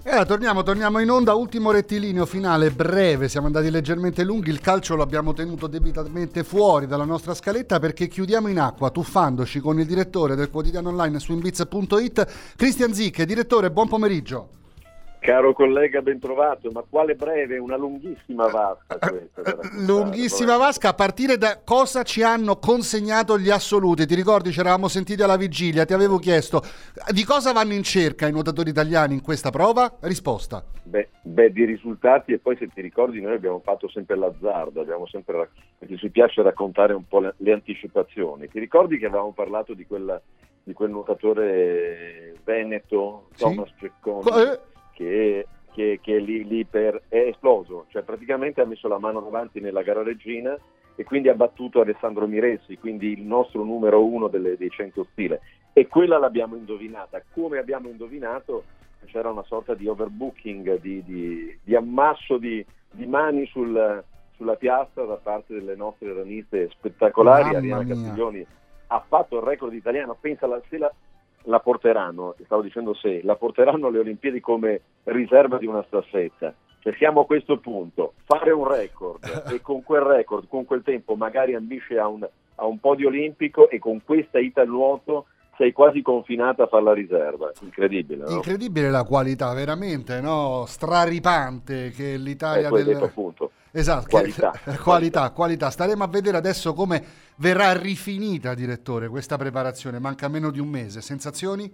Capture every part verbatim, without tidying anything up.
E allora, torniamo, torniamo in onda, ultimo rettilineo finale, breve, siamo andati leggermente lunghi, il calcio lo abbiamo tenuto debitamente fuori dalla nostra scaletta perché chiudiamo in acqua tuffandoci con il direttore del quotidiano online swinbiz punto it, Christian Zicche. Direttore, buon pomeriggio. Caro collega, ben trovato, ma quale breve, una lunghissima vasca questa. Lunghissima vasca, a partire da cosa ci hanno consegnato gli assoluti. Ti ricordi, ci eravamo sentiti alla vigilia, ti avevo chiesto di cosa vanno in cerca i nuotatori italiani in questa prova? Risposta. Beh, beh, di risultati, e poi se ti ricordi noi abbiamo fatto sempre l'azzardo, abbiamo sempre, perché ci piace raccontare un po' le, le anticipazioni. Ti ricordi che avevamo parlato di, quella, di quel nuotatore veneto, Sì? Thomas Cecconi? Eh. Che, che, che lì, lì per, è esploso, cioè praticamente ha messo la mano davanti nella gara regina e quindi ha battuto Alessandro Miressi, quindi il nostro numero uno delle, dei cento stile, e quella l'abbiamo indovinata. Come abbiamo indovinato? C'era una sorta di overbooking, di, di, di ammasso di, di mani sul, sulla piazza da parte delle nostre raniste spettacolari. Mamma Arianna mia. Castiglioni ha fatto il record italiano, pensa la, se la la porteranno, stavo dicendo se, la porteranno alle Olimpiadi come riserva di una staffetta. Cioè siamo a questo punto, fare un record e con quel record, con quel tempo magari ambisce a un, a un podio olimpico e con questa ita al nuoto sei quasi confinata a fare la riserva. Incredibile, no? Incredibile la qualità, veramente, no? Straripante che l'Italia... Eh, tu hai del... detto appunto. Esatto, Qualità. Che, qualità, qualità. Staremo a vedere adesso come verrà rifinita, direttore, questa preparazione. Manca meno di un mese. Sensazioni?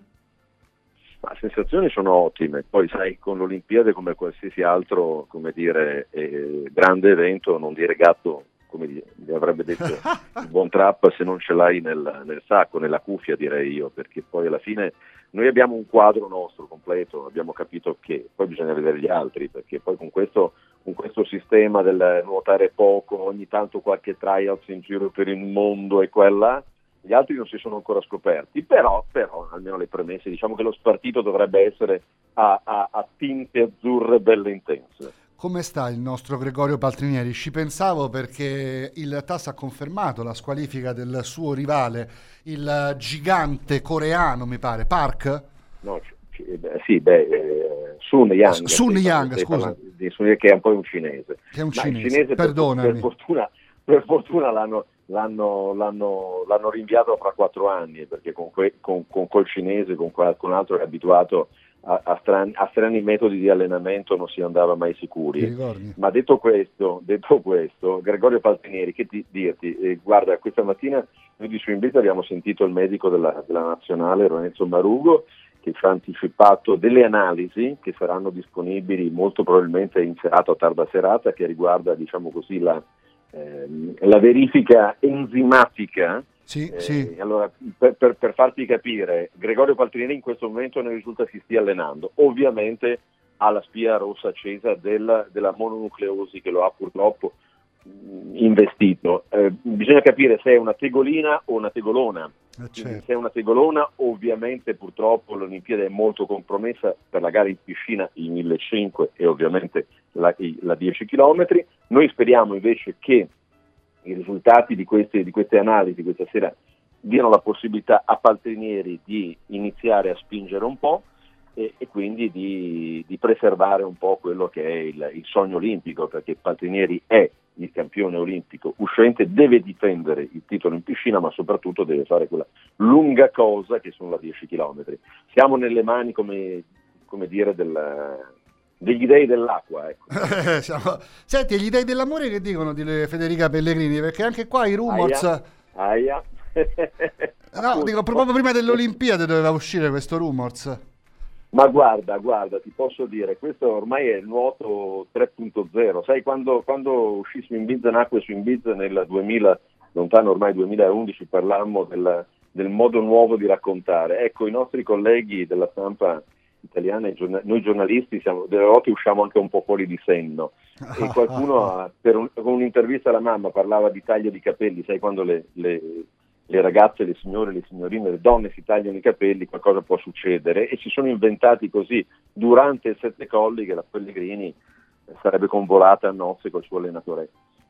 Ma sensazioni sono ottime. Poi sai, con l'Olimpiade come qualsiasi altro, come dire, eh, grande evento, non dire gatto, come dire, mi avrebbe detto il buon Trapp, se non ce l'hai nel, nel sacco, nella cuffia direi io, perché poi alla fine noi abbiamo un quadro nostro completo, abbiamo capito che poi bisogna vedere gli altri, perché poi con questo con questo sistema del nuotare poco, ogni tanto qualche trials in giro per il mondo e quella, gli altri non si sono ancora scoperti, però, però almeno le premesse, diciamo che lo spartito dovrebbe essere a, a, a tinte azzurre belle intense. Come sta il nostro Gregorio Paltrinieri? Ci pensavo perché il T A S ha confermato la squalifica del suo rivale, il gigante coreano, mi pare, Park? No, c- c- beh, sì, beh, eh, Sun Yang. Sun stai Yang, stai scusa. parlando di Sun, che è un po' un cinese. Che è un Ma il cinese, cinese per, perdonami. per fortuna, per fortuna l'hanno, l'hanno, l'hanno, l'hanno rinviato fra quattro anni, perché con, que, con, con col cinese, con qualcun altro che è abituato a, a, strani, a strani metodi di allenamento non si andava mai Ti sicuri. ricordi? Ma detto questo, detto questo, Gregorio Paltrinieri, che ti, dirti, eh, guarda, questa mattina noi di Swinbiz abbiamo sentito il medico della, della nazionale, Lorenzo Marugo, che ci ha anticipato delle analisi che saranno disponibili molto probabilmente in serata o tarda serata, che riguarda, diciamo così, la, ehm, la verifica enzimatica. Sì, Eh, sì. allora, per, per, per farti capire, Gregorio Paltrinieri in questo momento ne risulta si stia allenando, ovviamente ha la spia rossa accesa del, della mononucleosi che lo ha purtroppo mh, investito. Eh, bisogna capire se è una tegolina o una tegolona. Eh, certo. Se è una tegolona, ovviamente purtroppo l'Olimpiade è molto compromessa per la gara in piscina, i millecinquecento e ovviamente la, la dieci chilometri. Noi speriamo invece che i risultati di queste, di queste analisi questa sera diano la possibilità a Paltrinieri di iniziare a spingere un po' e, e quindi di, di preservare un po' quello che è il, il sogno olimpico, perché Paltrinieri è il campione olimpico uscente, deve difendere il titolo in piscina, ma soprattutto deve fare quella lunga cosa che sono la dieci chilometri. Siamo nelle mani, come, come dire, del, degli dei dell'acqua, ecco. Siamo... Senti, gli dei dell'amore che dicono di Federica Pellegrini? Perché anche qua i rumors... Aia, aia. No, dico, proprio prima delle Olimpiadi doveva uscire questo rumors. Ma guarda, guarda, ti posso dire, questo ormai è il nuoto tre punto zero. Sai, quando, quando uscì Swinbiz, nacque Swinbiz nel duemila, lontano ormai duemilaundici, parlammo del, del modo nuovo di raccontare. Ecco, i nostri colleghi della stampa italiana, noi giornalisti, siamo, delle volte usciamo anche un po' fuori di senno. E qualcuno, per un, con un'intervista alla mamma, parlava di taglio di capelli, sai, quando le... le le ragazze, le signore, le signorine, le donne si tagliano i capelli, qualcosa può succedere, e si sono inventati così durante il Sette Colli che la Pellegrini sarebbe convolata a nozze col suo allenatore.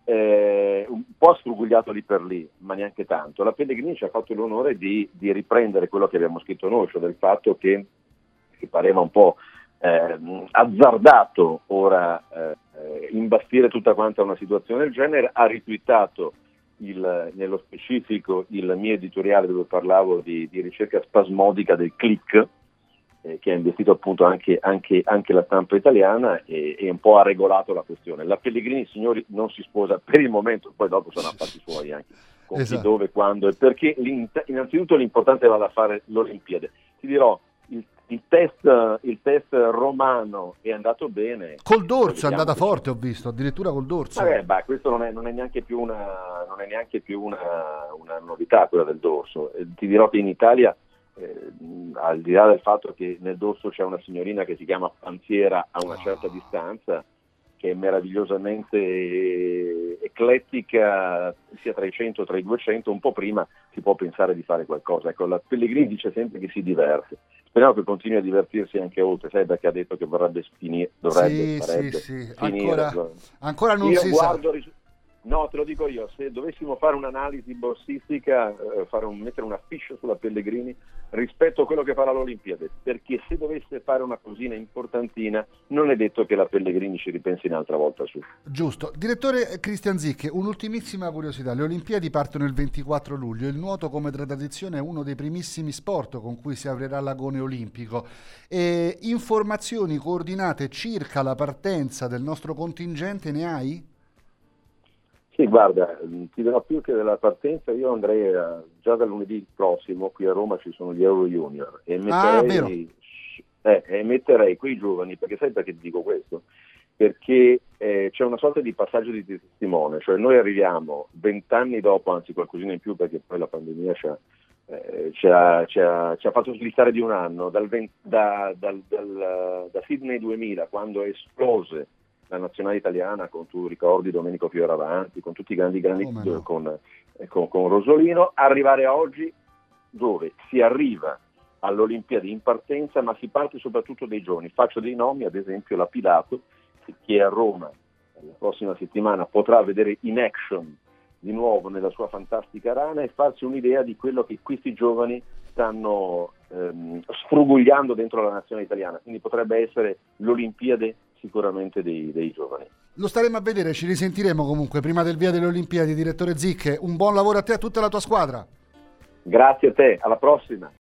Eh, un po' sfrugugliato lì per lì, ma neanche tanto. La Pellegrini ci ha fatto l'onore di, di riprendere quello che abbiamo scritto noi, cioè del fatto che, che pareva un po' eh, azzardato ora eh, imbastire tutta quanta una situazione del genere, ha ritwittato il, nello specifico il mio editoriale dove parlavo di, di ricerca spasmodica del click, eh, che ha investito appunto anche, anche, anche la stampa italiana e, e un po' ha regolato la questione. La Pellegrini, signori, non si sposa per il momento, poi dopo sono affari suoi anche, con esatto. chi, dove, quando e perché. Innanzitutto l'importante va da fare l'Olimpiade. Ti dirò, il, il, test, il test romano è andato bene. Col dorso è andata forte, ho visto, addirittura col dorso. Vabbè, bah, questo non è, non è neanche più, una, non è neanche più una, una novità quella del dorso. Eh, ti dirò che in Italia, eh, al di là del fatto che nel dorso c'è una signorina che si chiama Panziera a una certa distanza, che è meravigliosamente eclettica, sia tra i cento tra i duecento, un po' prima si può pensare di fare qualcosa. Ecco, la Pellegrini dice sempre che si diverte. Speriamo che continui a divertirsi anche oltre, sai, perché ha detto che vorrebbe finire, dovrebbe, sì, farebbe sì, sì. finire. Ancora, ancora non Io si guardo, sa. No, te lo dico io, se dovessimo fare un'analisi borsistica, eh, fare un, mettere una fiche sulla Pellegrini rispetto a quello che farà l'Olimpiade, perché se dovesse fare una cosina importantina non è detto che la Pellegrini ci ripensi un'altra volta su. Giusto. Direttore Christian Zicche, un'ultimissima curiosità: le Olimpiadi partono il ventiquattro luglio, il nuoto come tradizione è uno dei primissimi sport con cui si aprirà l'agone olimpico. E informazioni coordinate circa la partenza del nostro contingente ne hai? Sì, guarda, ti dirò più che della partenza, io andrei a, già dal lunedì prossimo, qui a Roma ci sono gli Euro Junior e metterei, ah, eh, e metterei quei giovani, perché sai perché ti dico questo? Perché eh, c'è una sorta di passaggio di testimone, cioè noi arriviamo vent'anni dopo, anzi qualcosina in più perché poi la pandemia ci ha, eh, ci ha, ci ha, ci ha fatto slittare di un anno, dal, da, dal, dal, da Sydney duemila, quando esplose la nazionale italiana, con tu ricordi Domenico Fioravanti, con tutti i grandi grandi oh, no. con, con, con Rosolino, arrivare a oggi dove si arriva all'Olimpiadi in partenza, ma si parte soprattutto dei giovani. Faccio dei nomi, ad esempio la Pilato, che a Roma la prossima settimana potrà vedere in action di nuovo nella sua fantastica rana e farsi un'idea di quello che questi giovani stanno ehm, sfrugugliando dentro la nazione italiana. Quindi potrebbe essere l'Olimpiade sicuramente dei, dei giovani. Lo staremo a vedere, ci risentiremo comunque prima del via delle Olimpiadi. Direttore Zicche, un buon lavoro a te e a tutta la tua squadra. Grazie a te, alla prossima.